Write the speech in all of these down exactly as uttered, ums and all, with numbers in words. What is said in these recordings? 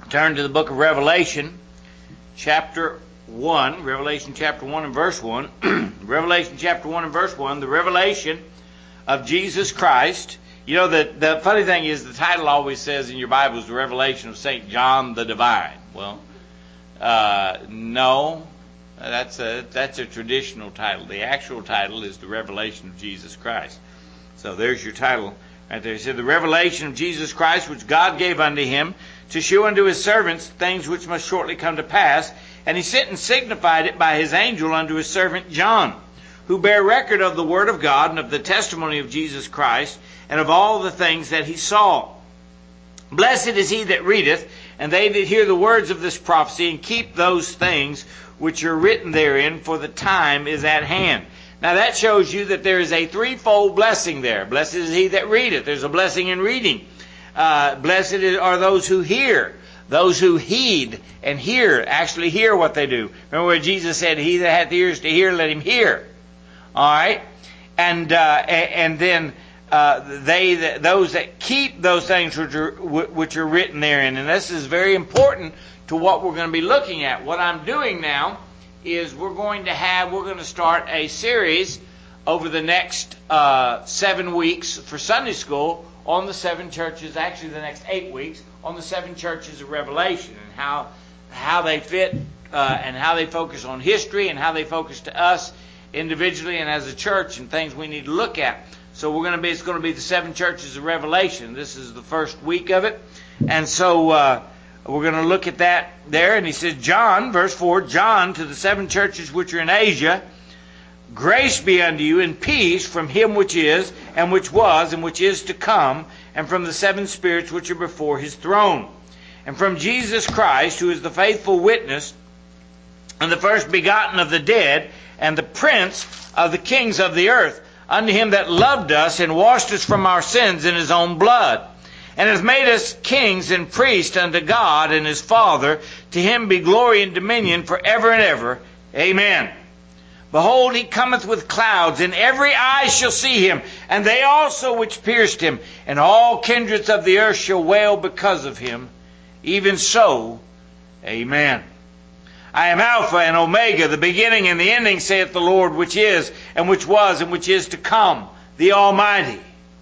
Turn to the book of Revelation, chapter one. Revelation chapter one and verse one. Revelation chapter one and verse one. The revelation of Jesus Christ. You know, the, the funny thing is the title always says in your Bibles, the revelation of Saint John the Divine. Well, uh, no, that's a, that's a traditional title. The actual title is the revelation of Jesus Christ. So there's your title right there. It said, the revelation of Jesus Christ, which God gave unto him, to shew unto his servants things which must shortly come to pass. And he sent and signified it by his angel unto his servant John, who bare record of the word of God and of the testimony of Jesus Christ, and of all the things that he saw. Blessed is he that readeth, and they that hear the words of this prophecy, and keep those things which are written therein, for the time is at hand. Now that shows you that there is a threefold blessing there. Blessed is he that readeth. There's a blessing in reading. Uh, blessed are those who hear, those who heed and hear, actually hear what they do. Remember where Jesus said, he that hath ears to hear, let him hear. All right? And, uh, and then uh, they, that, those that keep those things which are, which are written therein. And this is very important to what we're going to be looking at. What I'm doing now is we're going to have, we're going to start a series over the next uh, seven weeks for Sunday school on the seven churches, actually the next eight weeks, on the seven churches of Revelation and how how they fit uh, and how they focus on history and how they focus to us individually and as a church and things we need to look at. So we're going to be, it's going to be the seven churches of Revelation. This is the first week of it. And so uh, we're going to look at that there. And he says, John, verse four, John to the seven churches which are in Asia, grace be unto you and peace from him which is, and which was, and which is to come, and from the seven spirits which are before his throne, and from Jesus Christ, who is the faithful witness, and the first begotten of the dead, and the prince of the kings of the earth, unto him that loved us, and washed us from our sins in his own blood, and hath made us kings and priests unto God and his Father. To him be glory and dominion for ever and ever. Amen. Behold, he cometh with clouds, and every eye shall see him, and they also which pierced him, and all kindreds of the earth shall wail because of him. Even so, amen. I am Alpha and Omega, the beginning and the ending, saith the Lord, which is, and which was, and which is to come, the Almighty.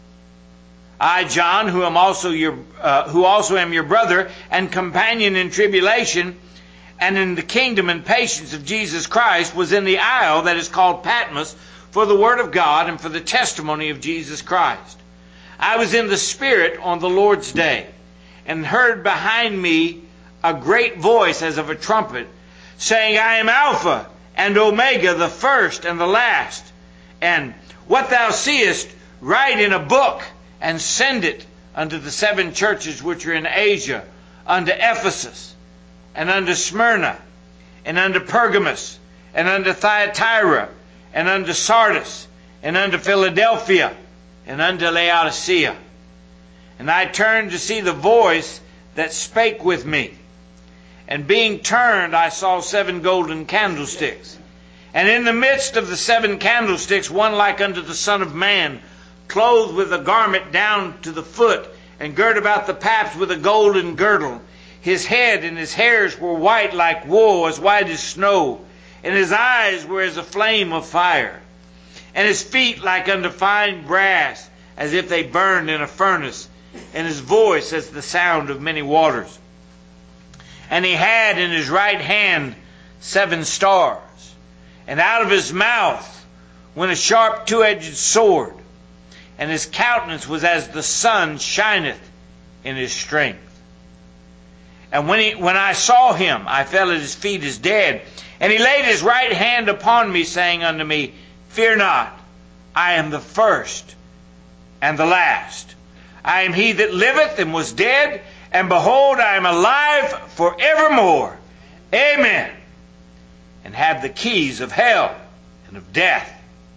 I, John, who am also your, uh, who also am your brother and companion in tribulation, and in the kingdom and patience of Jesus Christ, was in the isle that is called Patmos, for the word of God and for the testimony of Jesus Christ. I was in the Spirit on the Lord's day, and heard behind me a great voice as of a trumpet, saying, I am Alpha and Omega, the first and the last. And what thou seest, write in a book, and send it unto the seven churches which are in Asia, unto Ephesus, and unto Smyrna, and unto Pergamos, and unto Thyatira, and unto Sardis, and unto Philadelphia, and unto Laodicea. And I turned to see the voice that spake with me. And being turned, I saw seven golden candlesticks. And in the midst of the seven candlesticks, one like unto the Son of Man, clothed with a garment down to the foot, and girt about the paps with a golden girdle. His head and his hairs were white like wool, as white as snow, and his eyes were as a flame of fire, and his feet like unto fine brass, as if they burned in a furnace, and his voice as the sound of many waters. And he had in his right hand seven stars, and out of his mouth went a sharp two-edged sword, and his countenance was as the sun shineth in his strength. And when he, when I saw him, I fell at his feet as dead. And he laid his right hand upon me, saying unto me, Fear not, I am the first and the last. I am he that liveth and was dead, and behold, I am alive forevermore. Amen. And have the keys of hell and of death.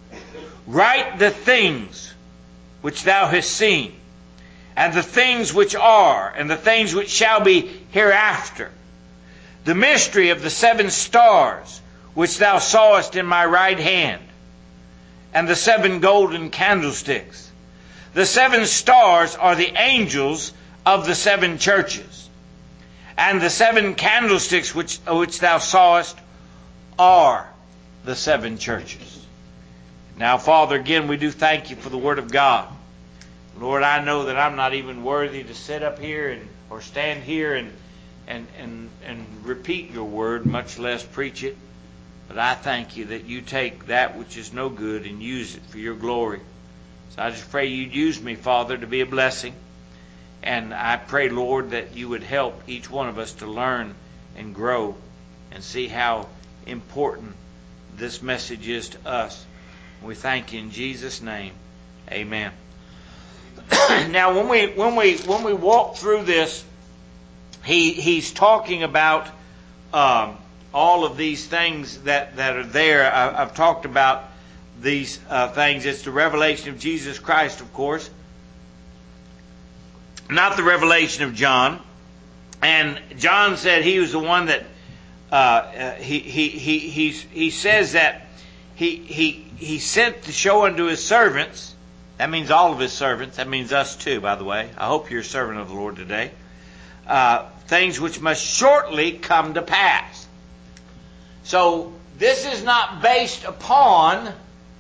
Write the things which thou hast seen, and the things which are, and the things which shall be hereafter. The mystery of the seven stars, which thou sawest in my right hand, and the seven golden candlesticks. The seven stars are the angels of the seven churches. And the seven candlesticks which, which thou sawest are the seven churches. Now, Father, again, we do thank you for the Word of God. Lord, I know that I'm not even worthy to sit up here and or stand here and and and and repeat your Word, much less preach it. But I thank you that you take that which is no good and use it for your glory. So I just pray you'd use me, Father, to be a blessing. And I pray, Lord, that you would help each one of us to learn and grow and see how important this message is to us. We thank you in Jesus' name. Amen. Now, when we when we when we walk through this, he he's talking about um, all of these things that, that are there. I, I've talked about these uh, things. It's the revelation of Jesus Christ, of course, not the revelation of John. And John said he was the one that uh, uh, he he he he's, he says that he he he sent to show unto his servants. That means all of his servants. That means us too, by the way. I hope you're a servant of the Lord today. Uh, things which must shortly come to pass. So this is not based upon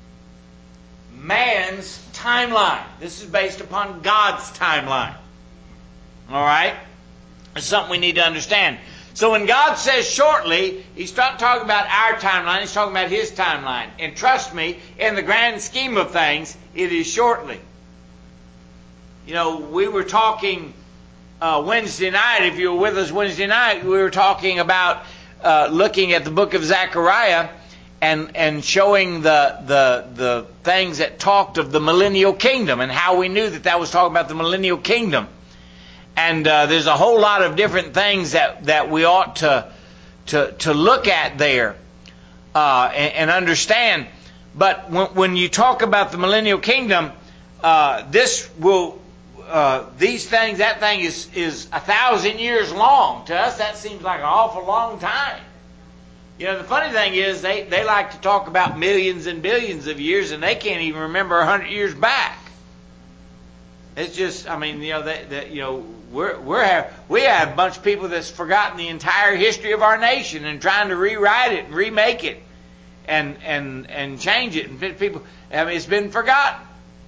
man's timeline. This is based upon God's timeline. All right? It's something we need to understand. So when God says shortly, He's not talking about our timeline. He's talking about His timeline. And trust me, in the grand scheme of things, it is shortly. You know, we were talking uh, Wednesday night. If you were with us Wednesday night, we were talking about uh, looking at the book of Zechariah and and showing the the the things that talked of the millennial kingdom and how we knew that that was talking about the millennial kingdom. And uh, there's a whole lot of different things that, that we ought to to to look at there uh, and, and understand. But when, when you talk about the millennial kingdom, uh, this will uh, these things that thing is is a thousand years long. To us, that seems like an awful long time. You know, the funny thing is they they like to talk about millions and billions of years, and they can't even remember a hundred years back. It's just, I mean, you know, that, that you know, we're we're have, we have a bunch of people that's forgotten the entire history of our nation and trying to rewrite it and remake it and and and change it. And people, I mean, it's been forgotten.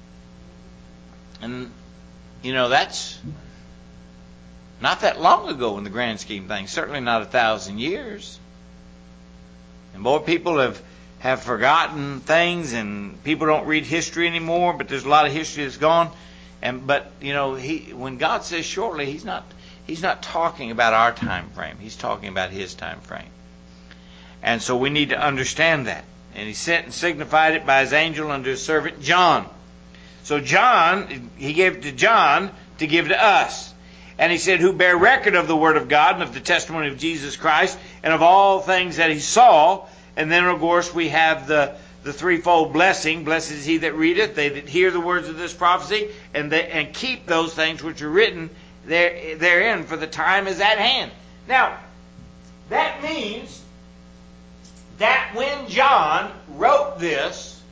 And you know, that's not that long ago in the grand scheme of things. Certainly not a thousand years. And more people have have forgotten things, and people don't read history anymore. But there's a lot of history that's gone. And but you know, he when God says shortly, he's not he's not talking about our time frame. He's talking about His time frame. And so we need to understand that. And He sent and signified it by His angel unto His servant John. So John, He gave it to John to give to us. And He said, who bear record of the word of God and of the testimony of Jesus Christ and of all things that He saw. And then of course we have the The threefold blessing. Blessed is he that readeth, they that hear the words of this prophecy, and they, and keep those things which are written there, therein, for the time is at hand. Now, that means that when John wrote this,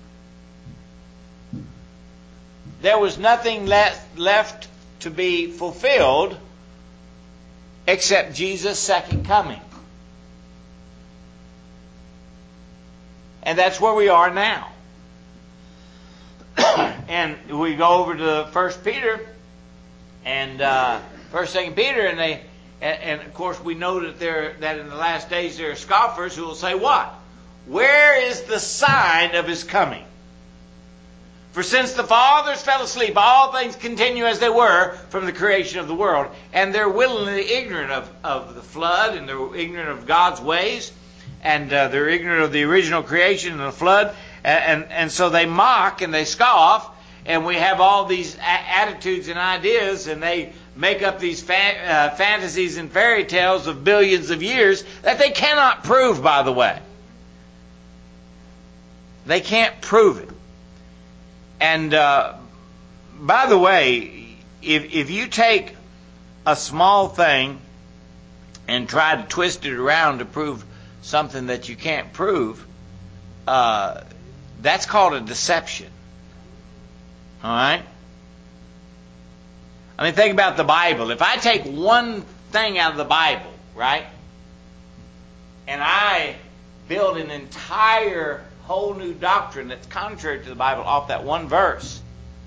there was nothing left, left to be fulfilled except Jesus' second coming. And that's where we are now. And we go over to First Peter and uh, First, Second Peter, and they, and, and of course we know that there that in the last days there are scoffers who will say, "What? Where is the sign of His coming? For since the fathers fell asleep, all things continue as they were from the creation of the world." And they're willingly ignorant of, of the flood, and they're ignorant of God's ways. And uh, they're ignorant of the original creation and the flood. And, and, and so they mock and they scoff. And we have all these a- attitudes and ideas. And they make up these fa- uh, fantasies and fairy tales of billions of years that they cannot prove, by the way. They can't prove it. And uh, by the way, if, if you take a small thing and try to twist it around to prove something that you can't prove, uh, that's called a deception. All right? I mean, think about the Bible. If I take one thing out of the Bible right? And I build an entire whole new doctrine that's contrary to the Bible off that one verse.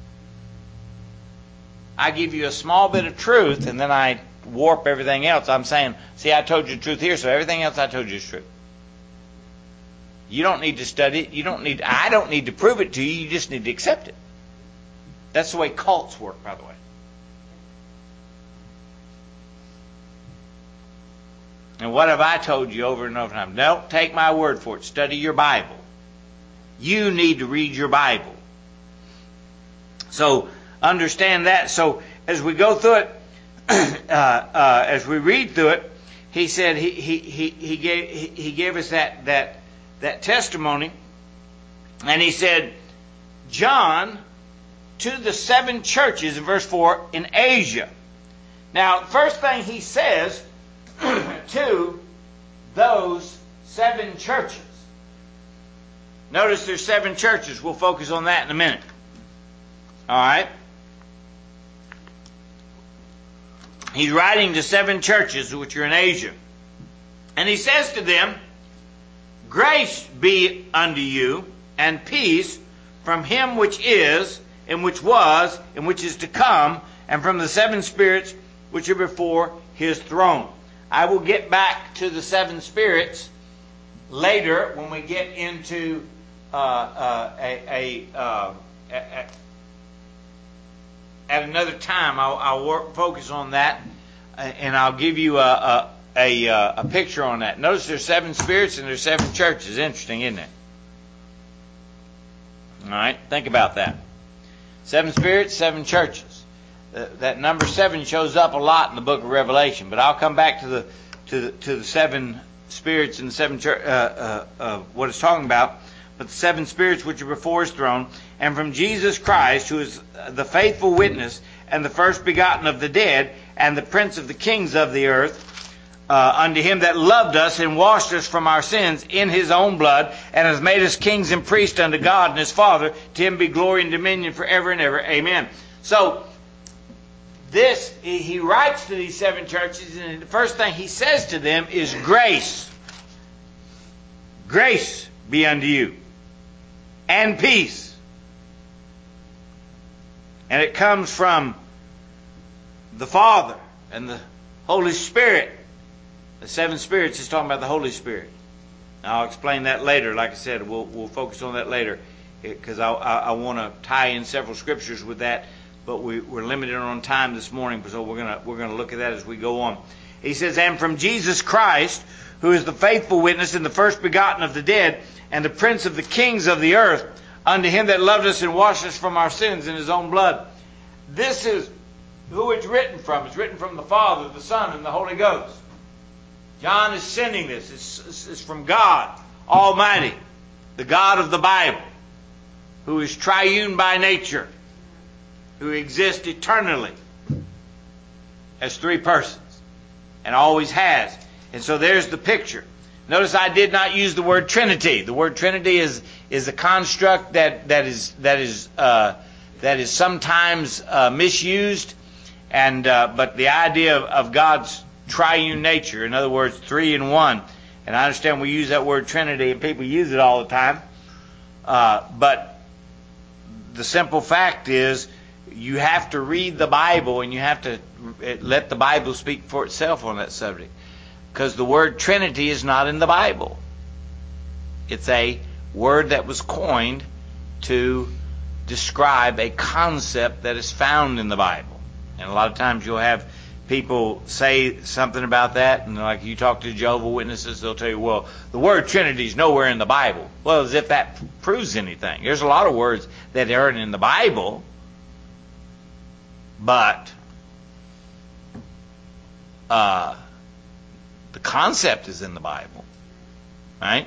I give you a small bit of truth and then I warp everything else. I'm saying, see, I told you the truth here, so everything else I told you is true. You don't need to study it. You don't need. I don't need to prove it to you. You just need to accept it. That's the way cults work, by the way. And what have I told you over and over and over? Don't take my word for it. Study your Bible. You need to read your Bible. So understand that. So as we go through it, uh, uh, as we read through it, he said he he he, he gave he, he gave us that that that testimony, and he said, John to the seven churches in verse four in Asia. Now, first thing he says to those seven churches. Notice there's seven churches. We'll focus on that in a minute. All right. He's writing to seven churches which are in Asia. And he says to them, grace be unto you and peace from him which is, and which was, and which is to come, and from the seven spirits which are before his throne. I will get back to the seven spirits later when we get into uh, uh, a, a, uh, a, a at another time. I'll, I'll work, focus on that, and I'll give you a, a, a, a picture on that. Notice there's seven spirits and there's seven churches. Interesting, isn't it? All right, think about that. Seven spirits, seven churches. Uh, that number seven shows up a lot in the book of Revelation, but I'll come back to the to the, to the seven spirits and the seven church, uh, uh, uh, what it's talking about. But the seven spirits which are before his throne, and from Jesus Christ, who is the faithful witness and the first begotten of the dead, and the prince of the kings of the earth, uh, unto him that loved us and washed us from our sins in his own blood, and has made us kings and priests unto God and his Father. To him be glory and dominion forever and ever. Amen. So this, he writes to these seven churches, and the first thing he says to them is grace. Grace be unto you. And peace. And it comes from the Father and the Holy Spirit. The seven spirits is talking about the Holy Spirit. Now, I'll explain that later. Like I said, we'll we'll focus on that later, because I, I, I want to tie in several scriptures with that. But we, we're limited on time this morning, so we're gonna we're gonna look at that as we go on. He says, and from Jesus Christ, who is the faithful witness and the first begotten of the dead, and the prince of the kings of the earth, unto him that loved us and washed us from our sins in his own blood. This is who it's written from. It's written from the Father, the Son, and the Holy Ghost. John is sending this. It's, it's from God Almighty, the God of the Bible, who is triune by nature, who exists eternally as three persons, and always has. And so there's the picture. Notice I did not use the word Trinity. The word Trinity is is a construct that that is that is uh, that is sometimes uh, misused, and uh, but the idea of, of God's triune nature, in other words, three in one. And I understand we use that word Trinity, and people use it all the time. Uh, but the simple fact is, you have to read the Bible, and you have to let the Bible speak for itself on that subject. Because the word Trinity is not in the Bible. It's a word that was coined to describe a concept that is found in the Bible. And a lot of times you'll have people say something about that, and like you talk to Jehovah's Witnesses, they'll tell you, well, the word Trinity is nowhere in the Bible. Well, as if that proves anything. There's a lot of words that aren't in the Bible, but uh, the concept is in the Bible, right?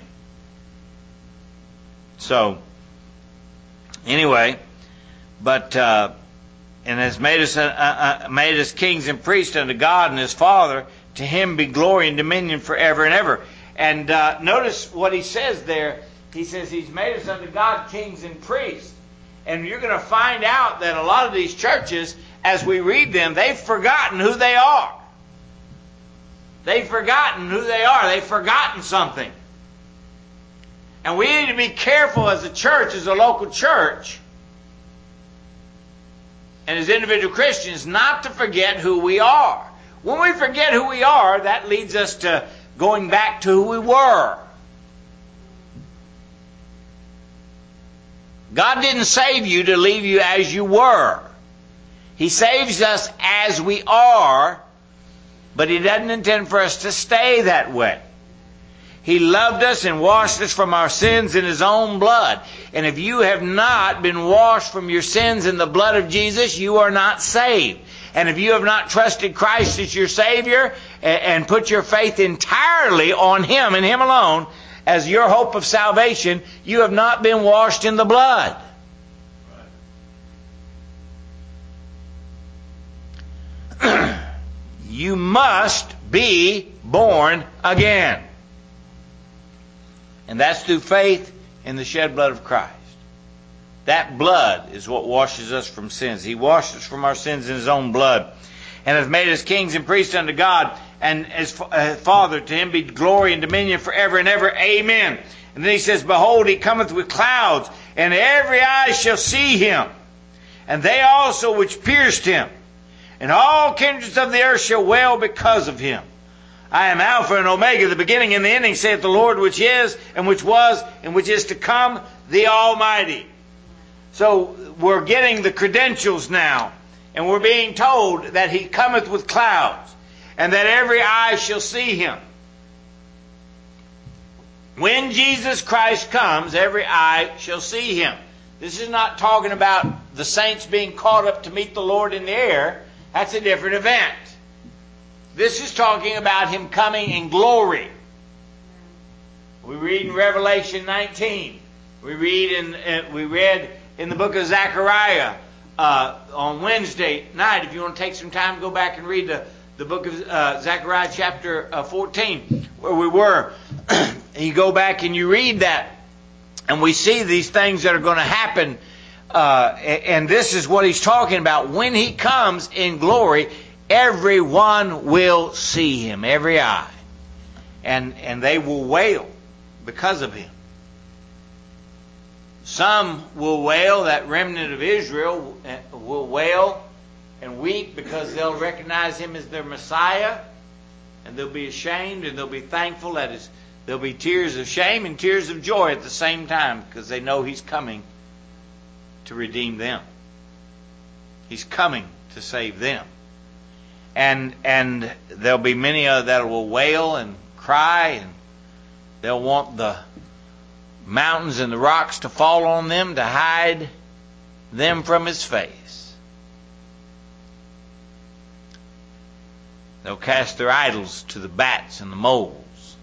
So, anyway, but uh, and has made us uh, uh, made us kings and priests unto God and His Father. To Him be glory and dominion forever and ever. And uh, notice what he says there. He says He's made us unto God kings and priests. And you're going to find out that a lot of these churches, as we read them, they've forgotten who they are. They've forgotten who they are. They've forgotten something. And we need to be careful as a church, as a local church, and as individual Christians, not to forget who we are. When we forget who we are, that leads us to going back to who we were. God didn't save you to leave you as you were. He saves us as we are, but He doesn't intend for us to stay that way. He loved us and washed us from our sins in His own blood. And if you have not been washed from your sins in the blood of Jesus, you are not saved. And if you have not trusted Christ as your Savior and put your faith entirely on Him and Him alone as your hope of salvation, you have not been washed in the blood. You must be born again. And that's through faith in the shed blood of Christ. That blood is what washes us from sins. He washed us from our sins in His own blood, and hath made us kings and priests unto God, and as Father, to Him be glory and dominion forever and ever. Amen. And then He says, Behold, He cometh with clouds, and every eye shall see Him, and they also which pierced Him, and all kindreds of the earth shall wail because of Him. I am Alpha and Omega, the beginning and the ending, saith the Lord, which is, and which was, and which is to come, the Almighty. So we're getting the credentials now, and we're being told that He cometh with clouds, and that every eye shall see Him. When Jesus Christ comes, every eye shall see Him. This is not talking about the saints being caught up to meet the Lord in the air. That's a different event. This is talking about Him coming in glory. We read in Revelation nineteen. We read in uh, we read in the book of Zechariah uh, on Wednesday night. If you want to take some time, go back and read the, the book of uh, Zechariah chapter uh, fourteen, where we were. And you go back and you read that, and we see these things that are going to happen. Uh, and this is what He's talking about. When He comes in glory, everyone will see Him, every eye. And, and they will wail because of Him. Some will wail, that remnant of Israel will wail and weep because they'll recognize Him as their Messiah. And they'll be ashamed and they'll be thankful. That is, there'll be tears of shame and tears of joy at the same time, because they know He's coming to redeem them. He's coming to save them. And and there'll be many of that will wail and cry, and they'll want the mountains and the rocks to fall on them to hide them from His face. They'll cast their idols to the bats and the moles.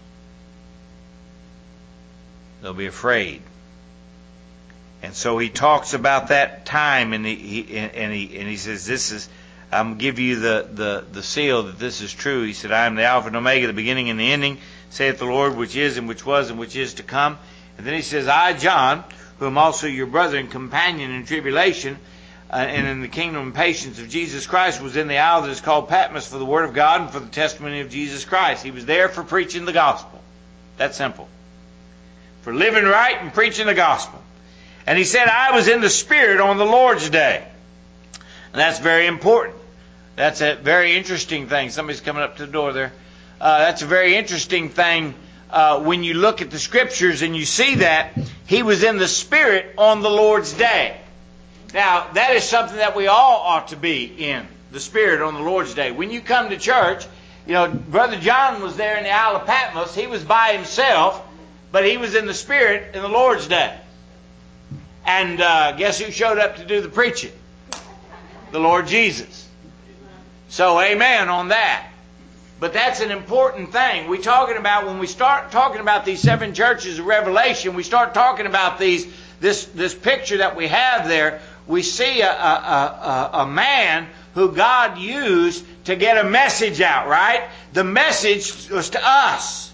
They'll be afraid. And so He talks about that time, and he, he and he and he says, "This is, I'm going to give you the, the, the seal that this is true." He said, "I am the Alpha and Omega, the beginning and the ending, saith the Lord, which is and which was and which is to come." And then He says, "I, John, who am also your brother and companion in tribulation, uh, and in the kingdom and patience of Jesus Christ, was in the isle that is called Patmos for the word of God and for the testimony of Jesus Christ." He was there for preaching the gospel. That's simple. For living right and preaching the gospel. And He said, "I was in the Spirit on the Lord's day." And that's very important. That's a very interesting thing. Somebody's coming up to the door there. Uh, that's a very interesting thing uh, when you look at the Scriptures and you see that He was in the Spirit on the Lord's day. Now, that is something that we all ought to be in, the Spirit on the Lord's day. When you come to church, you know, Brother John was there in the Isle of Patmos. He was by himself, but he was in the Spirit in the Lord's day. And uh, guess who showed up to do the preaching? The Lord Jesus. So amen on that. But that's an important thing. We're talking about, when we start talking about these seven churches of Revelation, we start talking about these this this picture that we have there. We see a, a, a, a man who God used to get a message out, right? The message was to us.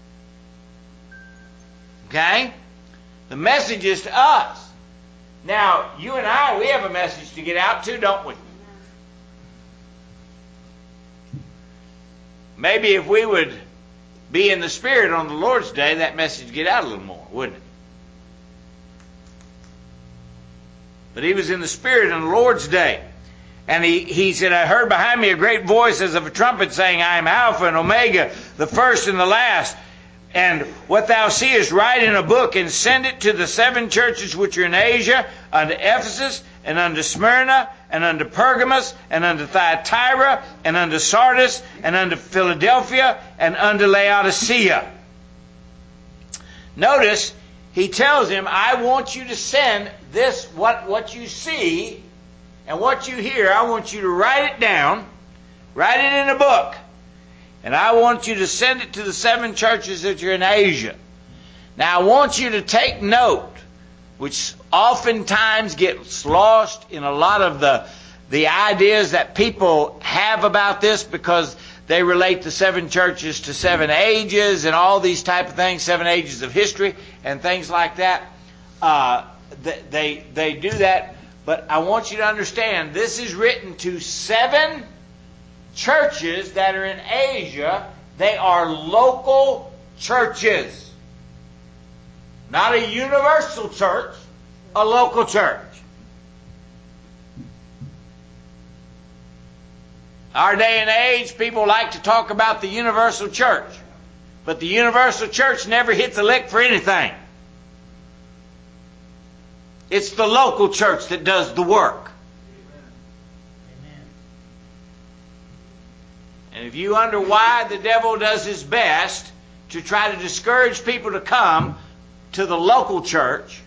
Okay? The message is to us. Now, you and I, we have a message to get out too, don't we? maybe if we would be in the Spirit on the Lord's Day, that message would get out a little more, wouldn't it? But he was in the Spirit on the Lord's Day. And he, he said, I heard behind me a great voice as of a trumpet saying, I am Alpha and Omega, the first and the last. And what thou seest, write in a book and send it to the seven churches which are in Asia, unto Ephesus, and unto Smyrna, and unto Pergamos, and unto Thyatira, and unto Sardis, and unto Philadelphia, and unto Laodicea. Notice, he tells him, I want you to send this, what, what you see, and what you hear, I want you to write it down, write it in a book. And I want you to send it to the seven churches that are in Asia. Now I want you to take note, which oftentimes gets lost in a lot of the, the ideas that people have about this, because they relate the seven churches to seven ages and all these type of things, seven ages of history and things like that. Uh, they, they do that, but I want you to understand this is written to seven churches that are in Asia. They are local churches. Not a universal church, a local church. Our day and age, people like to talk about the universal church. But the universal church never hits a lick for anything. It's the local church that does the work. And if you wonder why the devil does his best to try to discourage people to come to the local church,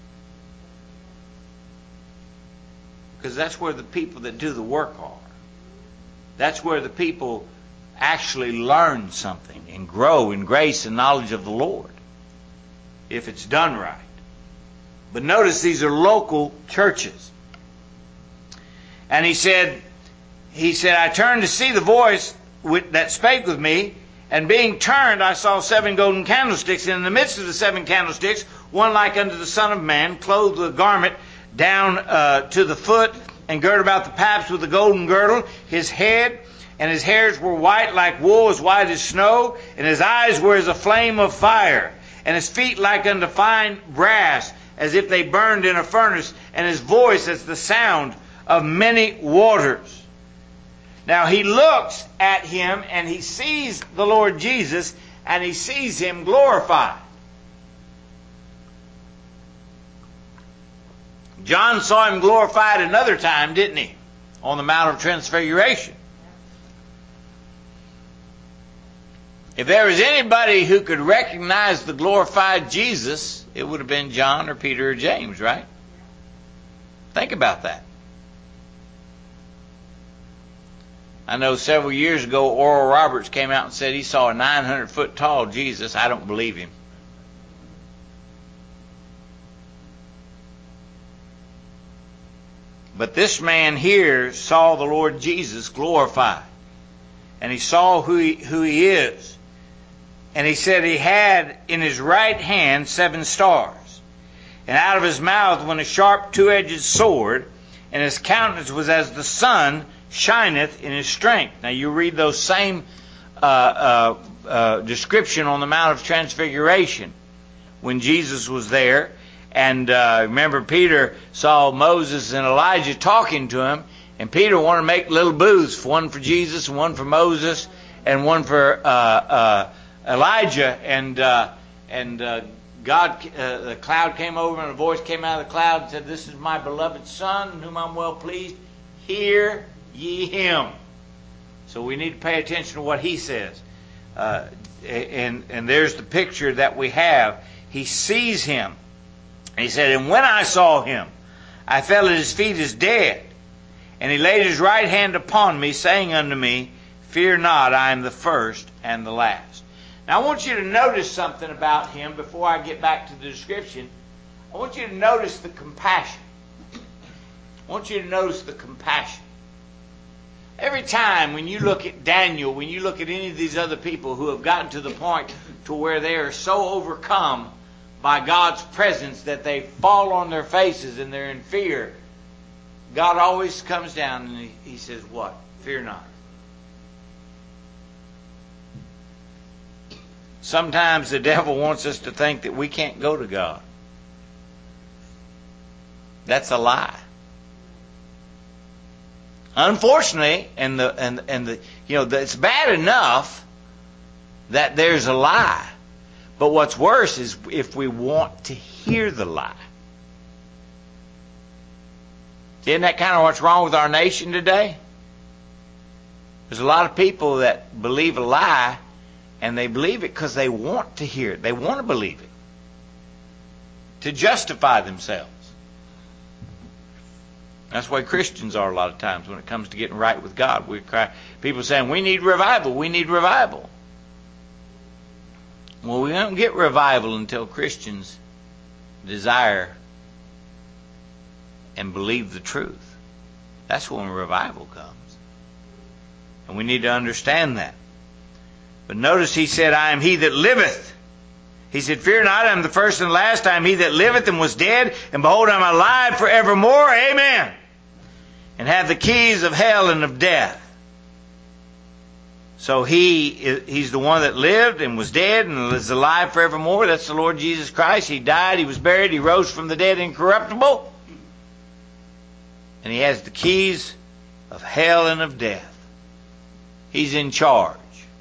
because that's where the people that do the work are. That's where the people actually learn something and grow in grace and knowledge of the Lord, if it's done right. But notice these are local churches. And he said, He said, I turned to see the voice that spake with me, and being turned, I saw seven golden candlesticks, and in the midst of the seven candlesticks, one like unto the Son of Man, clothed with a garment down uh, to the foot, and girt about the paps with a golden girdle. His head and his hairs were white like wool, as white as snow, and his eyes were as a flame of fire, and his feet like unto fine brass, as if they burned in a furnace, and his voice as the sound of many waters. Now he looks at him and he sees the Lord Jesus, and he sees him glorified. John saw him glorified another time, didn't he? On the Mount of Transfiguration. If there was anybody who could recognize the glorified Jesus, it would have been John or Peter or James, right? Think about that. I know several years ago Oral Roberts came out and said he saw a nine hundred foot tall Jesus. I don't believe him. But this man here saw the Lord Jesus glorified. And he saw who he, who he is. And he said he had in his right hand seven stars. And out of his mouth went a sharp two-edged sword. And his countenance was as the sun shineth in his strength. Now you read those same uh, uh, uh, description on the Mount of Transfiguration when Jesus was there. And uh, remember, Peter saw Moses and Elijah talking to him, and Peter wanted to make little booths, one for Jesus and one for Moses and one for uh, uh, Elijah. And uh, and uh, God, uh, the cloud came over, and a voice came out of the cloud and said, "This is my beloved Son, in whom I'm well pleased. Hear ye him." So we need to pay attention to what he says. Uh, and and there's the picture that we have. He sees him. He said, "And when I saw him, I fell at his feet as dead. And he laid his right hand upon me, saying unto me, Fear not, I am the first and the last." Now I want you to notice something about him before I get back to the description. I want you to notice the compassion. I want you to notice the compassion. Every time when you look at Daniel, when you look at any of these other people who have gotten to the point to where they are so overcome by God's presence that they fall on their faces and they're in fear, God always comes down and he, he says, what? Fear not. sometimes the devil wants us to think that we can't go to God. That's a lie. Unfortunately, and the and and the you know it's bad enough that there's a lie, but what's worse is if we want to hear the lie. Isn't that kind of what's wrong with our nation today? There's a lot of people that believe a lie, and they believe it because they want to hear it. They want to believe it to justify themselves. That's why Christians are a lot of times when it comes to getting right with God. We cry, people saying, we need revival, we need revival. Well, we don't get revival until Christians desire and believe the truth. That's when revival comes. And we need to understand that. But notice he said, I am he that liveth. He said, fear not, I am the first and last. I am he that liveth and was dead, and behold, I am alive forevermore. Amen. And have the keys of hell and of death. So he he's the one that lived and was dead and is alive forevermore. That's the Lord Jesus Christ. He died, he was buried, he rose from the dead incorruptible. And he has the keys of hell and of death. He's in charge.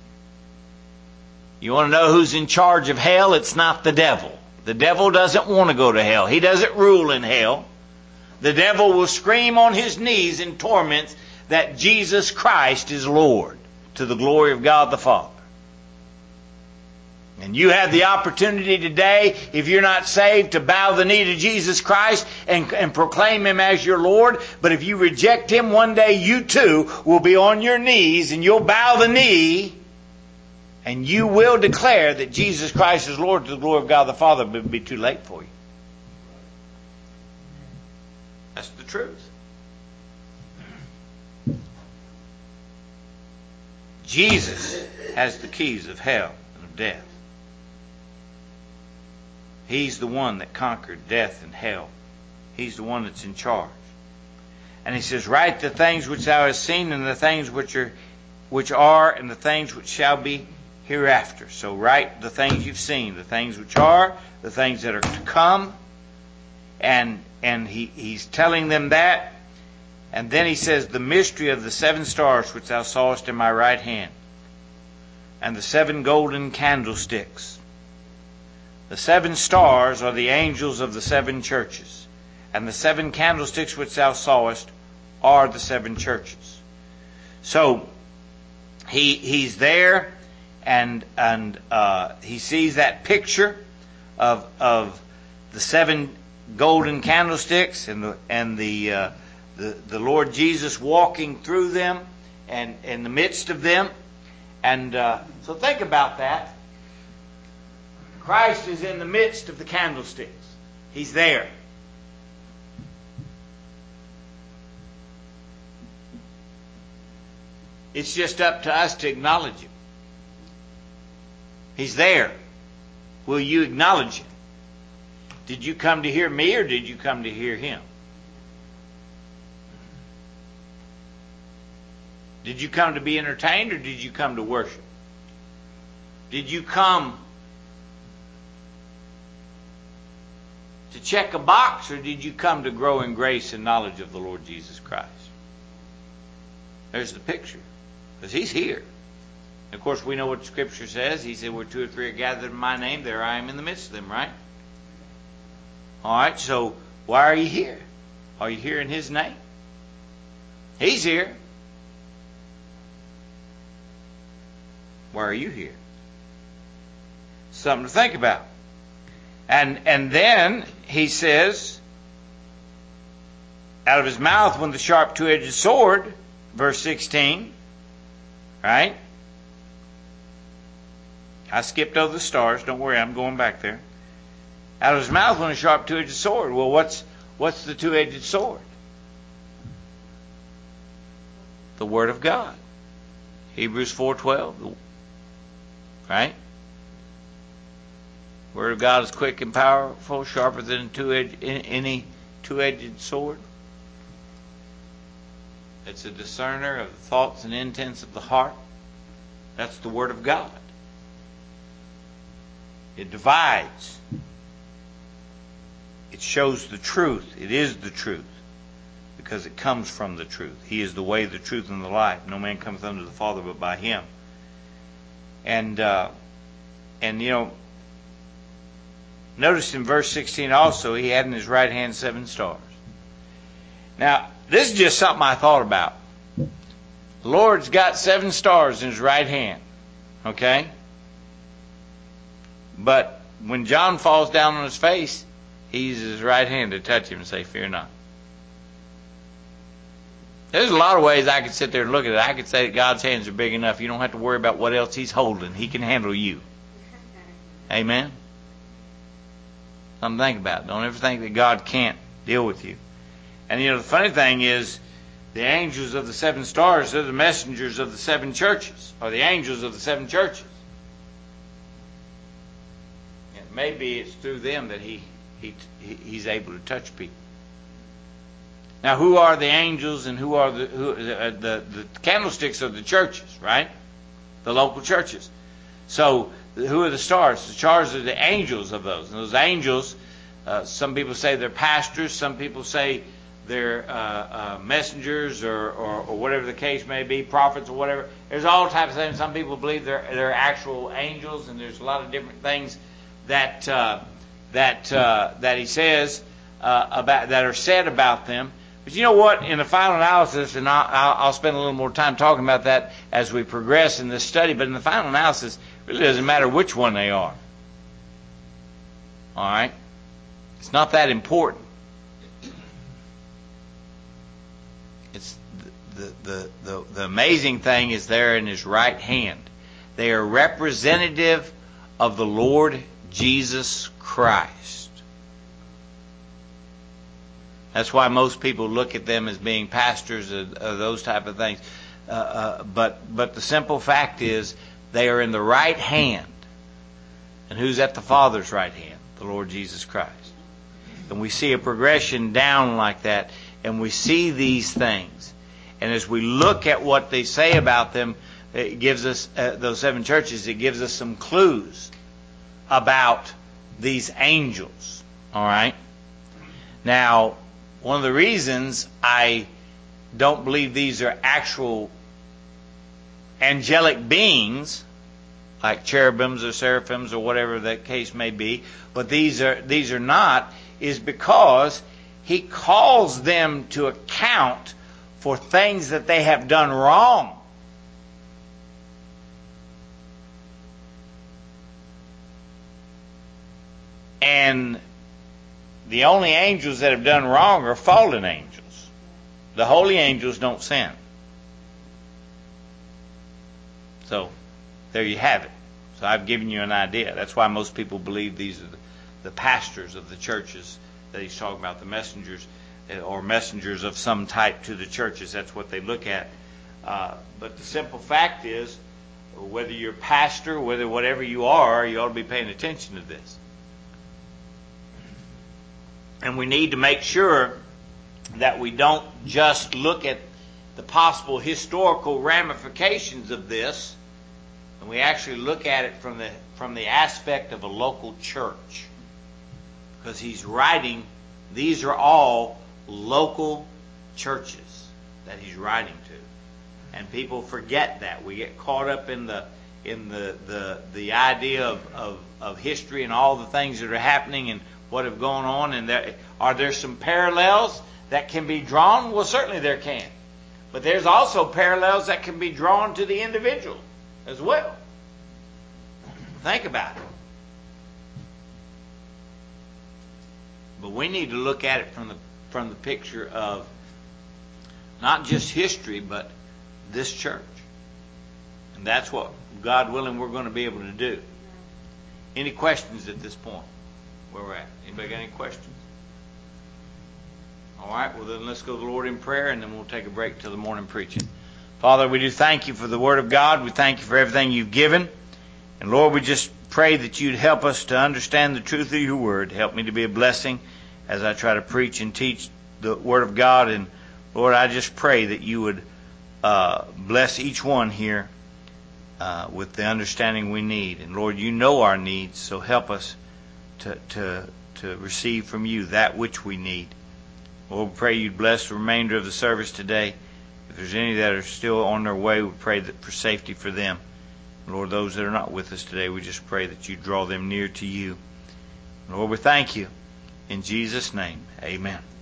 You want to know who's in charge of hell? It's not the devil. The devil doesn't want to go to hell. He doesn't rule in hell. The devil will scream on his knees in torments that Jesus Christ is Lord, to the glory of God the Father. And you have the opportunity today, if you're not saved, to bow the knee to Jesus Christ and, and proclaim Him as your Lord. But if you reject Him, one day you too will be on your knees and you'll bow the knee and you will declare that Jesus Christ is Lord to the glory of God the Father, but it'll be too late for you. That's the truth. Jesus has the keys of hell and of death. He's the one that conquered death and hell. He's the one that's in charge. And he says, write the things which thou hast seen, and the things which are, which are, and the things which shall be hereafter. So write the things you've seen, the things which are, the things that are to come. And and he, he's telling them that. And then he says, the mystery of the seven stars which thou sawest in my right hand, and the seven golden candlesticks. The seven stars are the angels of the seven churches, and the seven candlesticks which thou sawest are the seven churches. So he he's there, and and uh, he sees that picture of of the seven golden candlesticks and the and the uh, the the Lord Jesus walking through them and in the midst of them, and uh, so think about that. Christ is in the midst of the candlesticks. He's there. It's just up to us to acknowledge Him. He's there. Will you acknowledge Him? Did you come to hear me, or did you come to hear Him? Did you come to be entertained, or did you come to worship? Did you come to check a box, or did you come to grow in grace and knowledge of the Lord Jesus Christ? There's the picture. Because He's here. And of course, we know what Scripture says. He said, where two or three are gathered in my name, there I am in the midst of them, right? All right, so why are you here? Are you here in His name? He's here. Why are you here? Something to think about. And and then he says, out of his mouth went the sharp two-edged sword, verse sixteen, right? I skipped over the stars. Don't worry, I'm going back there. Out of his mouth went a sharp two-edged sword. Well, what's what's the two-edged sword? The Word of God. Hebrews four twelve, right? Word of God is quick and powerful, sharper than two-edged, any two-edged sword. It's a discerner of the thoughts and intents of the heart. That's the Word of God. It divides. It shows the truth. It is the truth. Because it comes from the truth. He is the way, the truth, and the life. No man cometh unto the Father but by Him. And, uh, and you know, notice in verse sixteen also, He had in His right hand seven stars. Now, this is just something I thought about. The Lord's got seven stars in His right hand. Okay? But when John falls down on his face, He uses His right hand to touch him and say, fear not. There's a lot of ways I could sit there and look at it. I could say that God's hands are big enough. You don't have to worry about what else He's holding. He can handle you. Amen? Something to think about. Don't ever think that God can't deal with you. And you know, the funny thing is, the angels of the seven stars are the messengers of the seven churches, or the angels of the seven churches. And maybe it's through them that he, he He's able to touch people. Now, who are the angels and who are the, who, uh, the the candlesticks of the churches, right? The local churches. So, who are the stars? The stars are the angels of those. And those angels, uh, some people say they're pastors, some people say they're uh, uh, messengers, or, or, or whatever the case may be, prophets or whatever. There's all types of things. Some people believe they're they're actual angels, and there's a lot of different things that uh, that uh, that he says uh, about that are said about them. But you know what? In the final analysis, and I'll, I'll spend a little more time talking about that as we progress in this study. But in the final analysis, it really doesn't matter which one they are. All right, it's not that important. It's the, the, the, the amazing thing is they're in His right hand. They are representative of the Lord Jesus Christ. That's why most people look at them as being pastors or, or those type of things. Uh, uh, but but the simple fact is they are in the right hand. And who's at the Father's right hand? The Lord Jesus Christ. And we see a progression down like that. And we see these things. And as we look at what they say about them, it gives us, uh, those seven churches, it gives us some clues about these angels. All right? Now, one of the reasons I don't believe these are actual angelic beings, like cherubims or seraphims or whatever the case may be, but these are these are not, is because He calls them to account for things that they have done wrong. And the only angels that have done wrong are fallen angels. The holy angels don't sin. So, there you have it. So I've given you an idea. That's why most people believe these are the, the pastors of the churches that he's talking about, the messengers, or messengers of some type to the churches. That's what they look at. Uh, but the simple fact is, whether you're a pastor, whether whatever you are, you ought to be paying attention to this. And we need to make sure that we don't just look at the possible historical ramifications of this, and we actually look at it from the from the aspect of a local church. Because he's writing, these are all local churches that he's writing to. And people forget that. We get caught up in the in the the, the idea of, of, of history and all the things that are happening and what have gone on. And there, are there some parallels that can be drawn? Well, certainly there can. But there's also parallels that can be drawn to the individual as well. Think about it. But we need to look at it from the from the picture of not just history, but this church. And that's what, God willing, we're going to be able to do. Any questions at this point? Where we're at? Anybody got any questions? All right, well then let's go to the Lord in prayer, and then we'll take a break till the morning preaching. Father, we do thank you for the Word of God. We thank you for everything you've given. And Lord, we just pray that you'd help us to understand the truth of your Word. Help me to be a blessing as I try to preach and teach the Word of God. And Lord, I just pray that you would uh, bless each one here uh, with the understanding we need. And Lord, you know our needs, so help us to, to, to receive from you that which we need. Lord, we pray you'd bless the remainder of the service today. If there's any that are still on their way, we pray that for safety for them. Lord, those that are not with us today, we just pray that you draw them near to you. Lord, we thank you. In Jesus' name, amen.